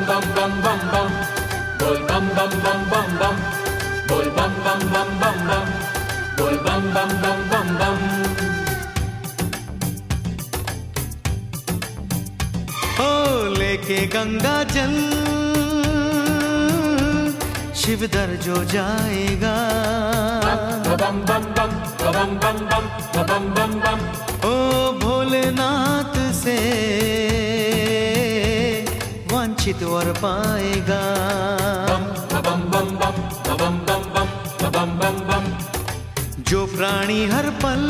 bum bum bum bum, bol bum bum bum bum bum, bol bum bum bum bum bum, bol bum bum bum bum bum. ओ लेके गंगा जल शिव दर जो जाएगा, बम बम बम बम बम बम बम बम बम. ओ भोलेनाथ से वांछित वर पाएगा, बम बम बम बम बम बम बम बम. जो प्राणी हर पल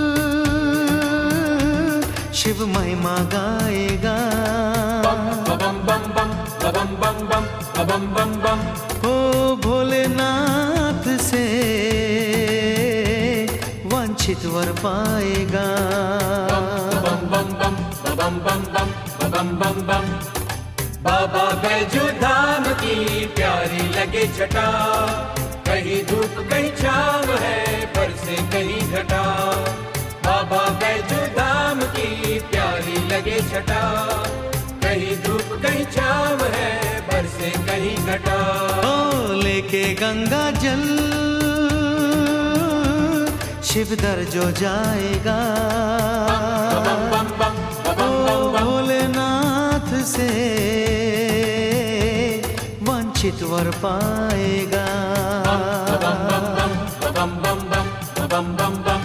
शिव महिमा गाएगा, बम बम बम बम बम बम बम. ओ भोलेनाथ से वांछित वर पाएगा, बम बम बम बम बम. बाबा बैजू धाम की प्यारी लगे छटा, कहीं धूप कहीं छाँव है, बरसे कहीं घटा. बाबा बैजू धाम की प्यारी लगे छटा, कहीं धूप कहीं छाँव है, बरसे कहीं घटा. ओ लेके गंगा जल शिव दर जो जाएगा, ओ भोलेनाथ से वांछित वर पाएगा. बम बम बम.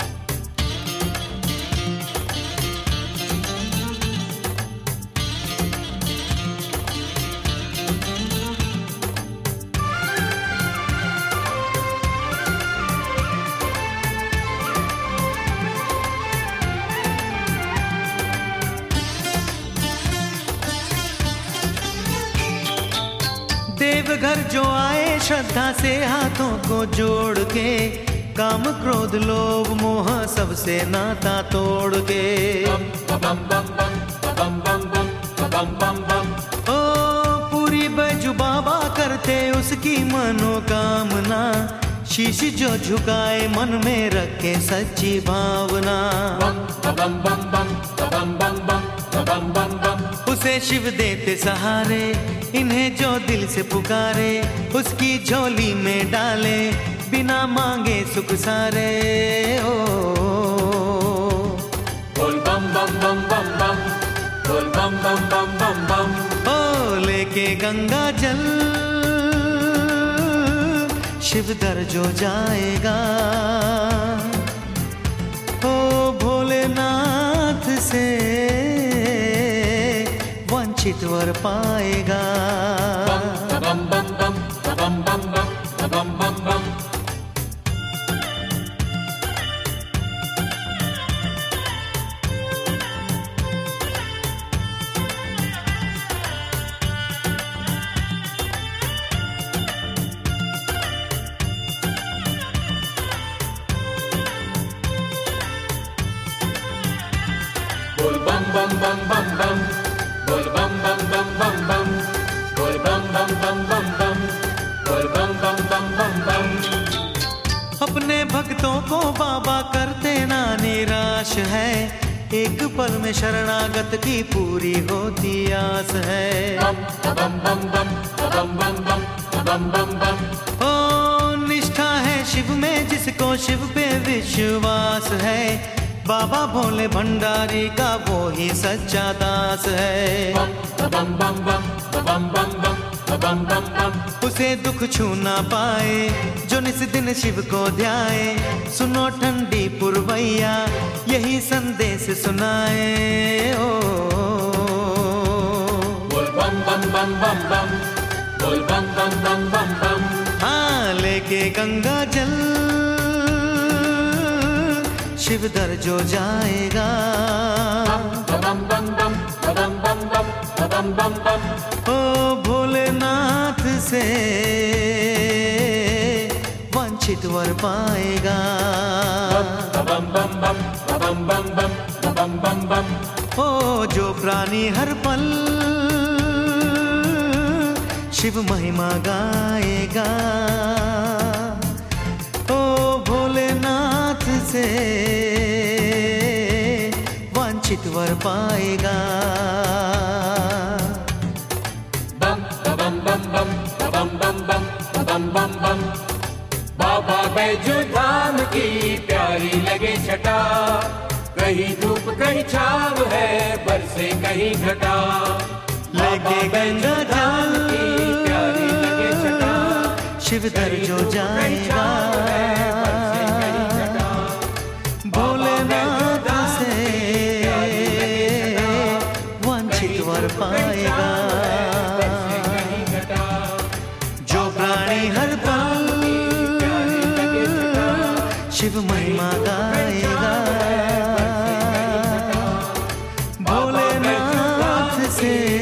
देवघर जो आए श्रद्धा से हाथों को जोड़ के, काम क्रोध लोभ मोह सबसे नाता तोड़ के, बम बम बम बम बम. ओ पूरी बैजू बाबा करते उसकी मनोकामना, शीश जो झुकाए मन में रखे सच्ची भावना, बम बम बम. उसे शिव देते सहारे, इन्हें जो दिल से पुकारे, उसकी झोली में डाले बिना मांगे सुख सारे. ओ बोल बम बम बम बम बम, बोल बम बम बम बम बम. ओ लेके गंगा जल शिव दर जो जाएगा, ओ भोलेनाथ से वांछित वर पाएगा, बम बम बम बम बम. बोल बम बम बम बम बम, बोल बम बम बम बम बम, बोल बम बम बम बम बम, बोल बम बम बम बम बम. अपने भक्तों को बाबा करते ना निराश है, एक पल में शरणागत की पूरी होती आस है. बम बम बम बम. ओ निष्ठा है शिव में जिसको शिव पे विश्वास है, बाबा भोले भंडारी का वो ही सच्चा दास है. बम बम बम. उसे दुख छू ना पाए जो निस दिन शिव को ध्याए, सुनो ठंडी पुरवैया यही संदेश सुनाए. ओ बोल बम बम बम बम, बोल बम बम बम. हाँ लेके गंगा जल शिव दर जो जाएगा, बम बम बम. ओ भोलेनाथ से वांछित वर पाएगा, बम बम बम. ओ जो प्राणी हर पल शिव महिमा गाएगा, ओ भोलेनाथ से वांछित वर पाएगा. बैजू धाम की प्यारी लगे छटा, कहीं धूप कहीं छाव है, बरसे कहीं घटा। लगे गंगा जल प्यारी लगे छटा, शिव दर जो जाएगा भोलेनाथ से वंचित वर पाएगा। जो प्राणी हर पल शिव महिमा गाएगा भोलेनाथ से